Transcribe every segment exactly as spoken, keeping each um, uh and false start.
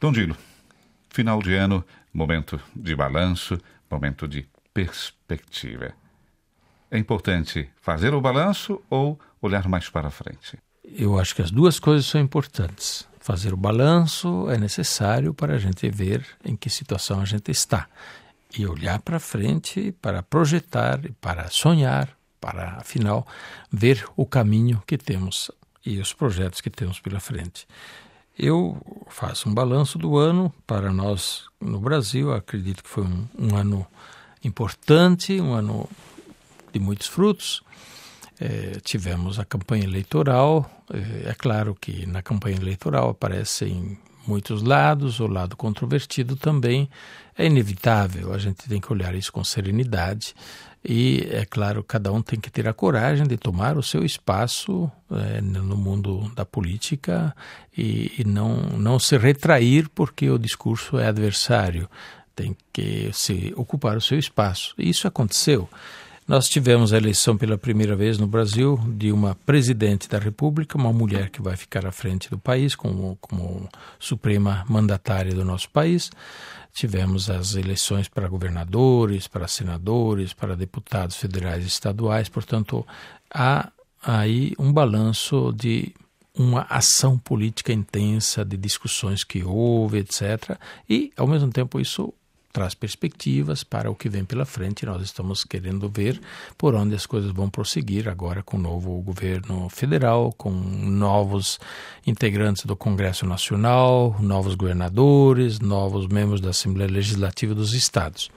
Dom Dilo, final de ano, momento de balanço, momento de perspectiva. É importante fazer o balanço ou olhar mais para frente? Eu acho que as duas coisas são importantes. Fazer o balanço é necessário para a gente ver em que situação a gente está. E olhar para frente para projetar, para sonhar, para, afinal, ver o caminho que temos e os projetos que temos pela frente. Eu faço um balanço do ano para nós no Brasil. Acredito que foi um, um ano importante, um ano de muitos frutos. É, tivemos a campanha eleitoral. É, é claro que na campanha eleitoral aparecem muitos lados, o lado controvertido também é inevitável. A gente tem que olhar isso com serenidade e, é claro, cada um tem que ter a coragem de tomar o seu espaço é, no mundo da política e, e não, não se retrair porque o discurso é adversário. Tem que se ocupar o seu espaço. E isso aconteceu. Nós tivemos a eleição pela primeira vez no Brasil de uma presidente da República, uma mulher que vai ficar à frente do país como, como suprema mandatária do nosso país. Tivemos as eleições para governadores, para senadores, para deputados federais e estaduais. Portanto, há aí um balanço de uma ação política intensa, de discussões que houve, etcétera. E, ao mesmo tempo, isso traz perspectivas para o que vem pela frente. Nós estamos querendo ver por onde as coisas vão prosseguir agora com o novo governo federal, com novos integrantes do Congresso Nacional, novos governadores, novos membros da Assembleia Legislativa dos Estados.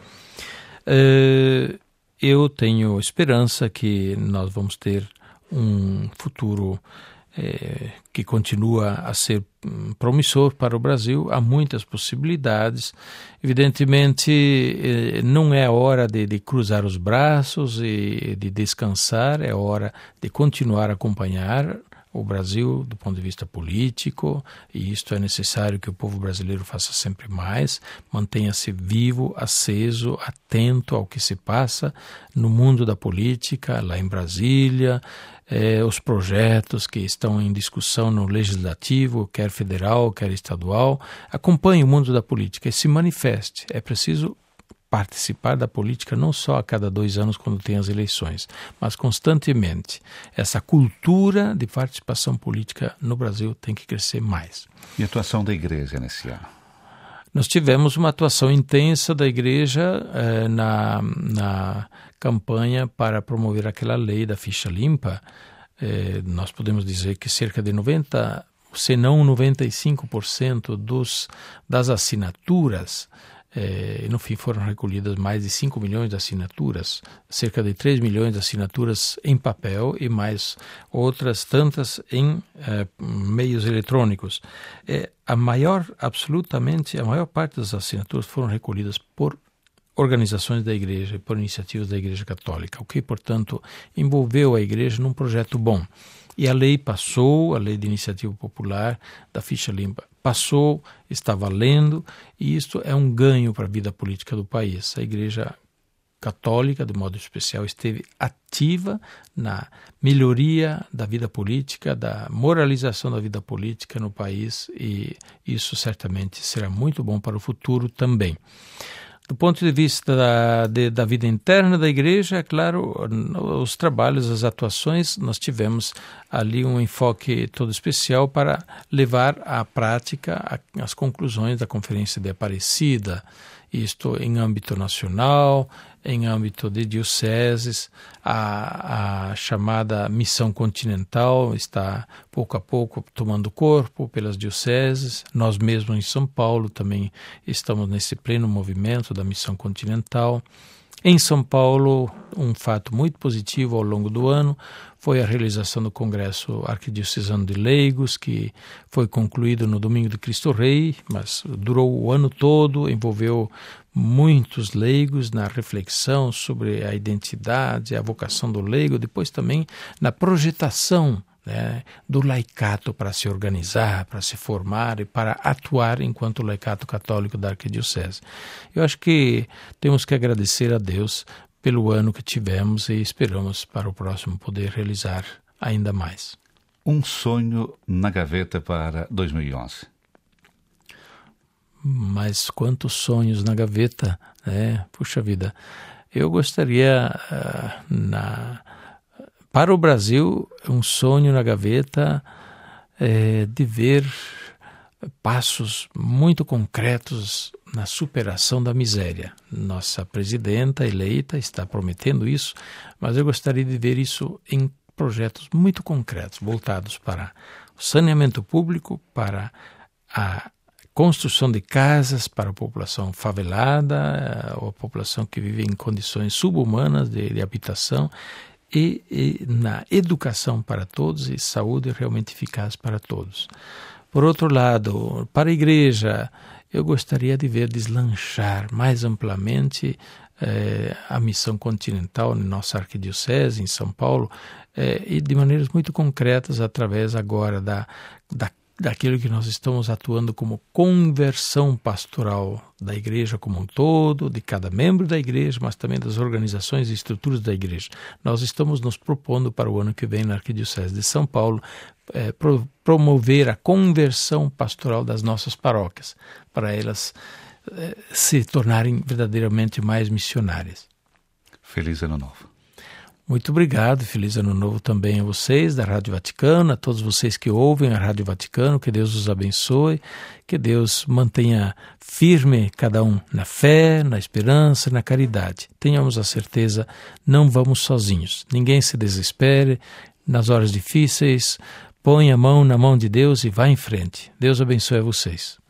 Uh, eu tenho esperança que nós vamos ter um futuro É, que continua a ser promissor para o Brasil. Há muitas possibilidades. Evidentemente, eh, não é hora de, de cruzar os braços e de descansar, é hora de continuar a acompanhar o Brasil do ponto de vista político, e isto é necessário que o povo brasileiro faça sempre mais, mantenha-se vivo, aceso, atento ao que se passa no mundo da política, lá em Brasília, eh, os projetos que estão em discussão no legislativo, quer federal, quer estadual. Acompanhe o mundo da política e se manifeste. É preciso participar da política não só a cada dois anos quando tem as eleições, mas constantemente. Essa cultura de participação política no Brasil tem que crescer mais. E a atuação da igreja nesse ano? Nós tivemos uma atuação intensa da igreja eh, na, na campanha para promover aquela lei da ficha limpa. Eh, nós podemos dizer que cerca de noventa, se não noventa e cinco por cento dos, das assinaturas, É, no fim foram recolhidas mais de cinco milhões de assinaturas, cerca de três milhões de assinaturas em papel e mais outras tantas em é, meios eletrônicos. É, a maior, absolutamente, a maior parte das assinaturas foram recolhidas por organizações da igreja e por iniciativas da Igreja Católica, o que, portanto, envolveu a igreja num projeto bom. E a lei passou, a lei de iniciativa popular da ficha limpa passou, está valendo, e isto é um ganho para a vida política do país. A Igreja Católica, de modo especial, esteve ativa na melhoria da vida política, da moralização da vida política no país, e isso certamente será muito bom para o futuro também. Do ponto de vista da, de, da vida interna da igreja, é claro, os trabalhos, as atuações, nós tivemos ali um enfoque todo especial para levar à prática a, as conclusões da Conferência de Aparecida, isto em âmbito nacional, em âmbito de dioceses. A, a chamada missão continental está pouco a pouco tomando corpo pelas dioceses. Nós mesmos em São Paulo também estamos nesse pleno movimento da missão continental. Em São Paulo, um fato muito positivo ao longo do ano foi a realização do Congresso Arquidiocesano de Leigos, que foi concluído no Domingo de Cristo Rei, mas durou o ano todo, envolveu muitos leigos na reflexão sobre a identidade, a vocação do leigo, depois também na projetação, né, do laicato para se organizar, para se formar e para atuar enquanto laicato católico da Arquidiocese. Eu acho que temos que agradecer a Deus pelo ano que tivemos e esperamos para o próximo poder realizar ainda mais. Um sonho na gaveta para dois mil e onze? mas quantos sonhos na gaveta, né? Puxa vida, eu gostaria, uh, na, para o Brasil, um sonho na gaveta é, de ver passos muito concretos na superação da miséria. Nossa presidenta eleita está prometendo isso, mas eu gostaria de ver isso em projetos muito concretos, voltados para o saneamento público, para a construção de casas para a população favelada, ou a população que vive em condições subhumanas de, de habitação, e, e na educação para todos e saúde realmente eficaz para todos. Por outro lado, para a igreja, eu gostaria de ver deslanchar mais amplamente eh, a missão continental em nossa arquidiocese, em São Paulo, eh, e de maneiras muito concretas, através agora da, da daquilo que nós estamos atuando como conversão pastoral da igreja como um todo, de cada membro da igreja, mas também das organizações e estruturas da igreja. Nós estamos nos propondo para o ano que vem na Arquidiocese de São Paulo é, pro, promover a conversão pastoral das nossas paróquias, para elas é, se tornarem verdadeiramente mais missionárias. Feliz Ano Novo. Muito obrigado, feliz Ano Novo também a vocês da Rádio Vaticano, a todos vocês que ouvem a Rádio Vaticano, que Deus os abençoe, que Deus mantenha firme cada um na fé, na esperança, na caridade. Tenhamos a certeza, não vamos sozinhos, ninguém se desespere, nas horas difíceis, põe a mão na mão de Deus e vá em frente. Deus abençoe a vocês.